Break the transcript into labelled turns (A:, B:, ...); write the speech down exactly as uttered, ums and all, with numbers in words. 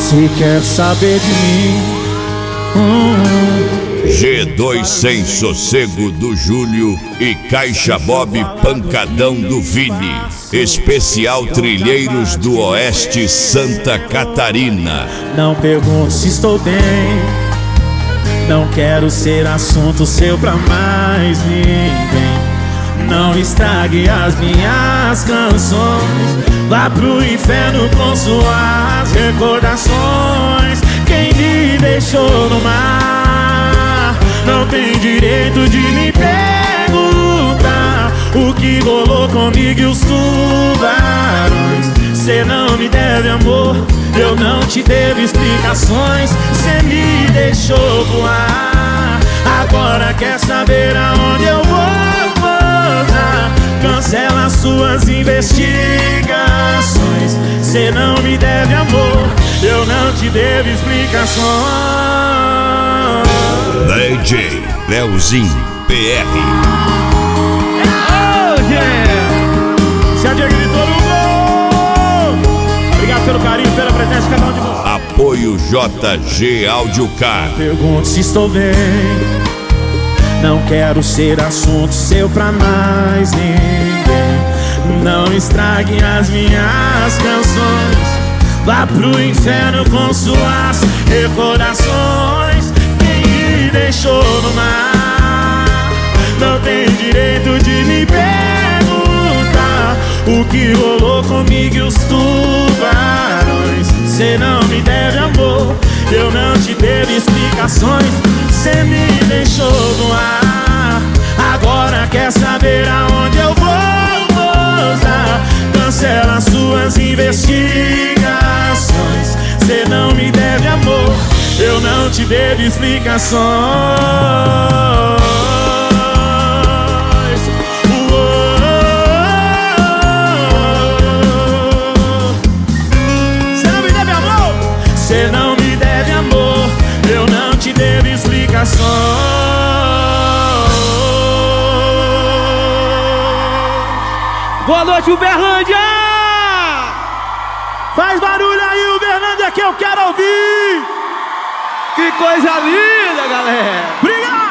A: você quer saber de mim? hum.
B: G dois Sem Sossego do Júlio e Caixa Bob Pancadão do Vini. Especial Trilheiros do Oeste, Santa Catarina.
A: Não pergunto se estou bem, não quero ser assunto seu pra mais ninguém. Não estrague as minhas canções, vá pro inferno com suas recordações. Quem me deixou no mar não tem direito de me perguntar o que rolou comigo e os tubarões. Cê não me deve amor, eu não te devo explicações. Cê me deixou voar, agora quer saber aonde eu vou pousar. Cancela suas investigações. Cê não me deve amor, eu não te devo explicações.
B: D J Leozinho P R.
A: Oh, yeah! Se a Diego gritou no gol. Obrigado pelo carinho, pela presença de cada um de vocês.
B: Apoio J G Audiocar.
A: Pergunto se estou bem, não quero ser assunto seu pra mais ninguém. Não estrague as minhas canções, vá pro inferno com suas recordações. Quem me deixou no mar não tem direito de me perguntar o que rolou comigo e os tubarões. Cê não me deve amor, eu não te devo explicações. Cê me deixou no ar, agora quer saber aonde eu vou pousar. Cancela suas investigações. Cê não me deve amor, eu não te devo explicações. Cê não me deve amor, eu não te devo explicações.
C: Boa noite, Uberlândia!
A: Faz barulho aí, Uberlândia, que eu quero ouvir!
C: Que coisa linda, galera!
A: Obrigado!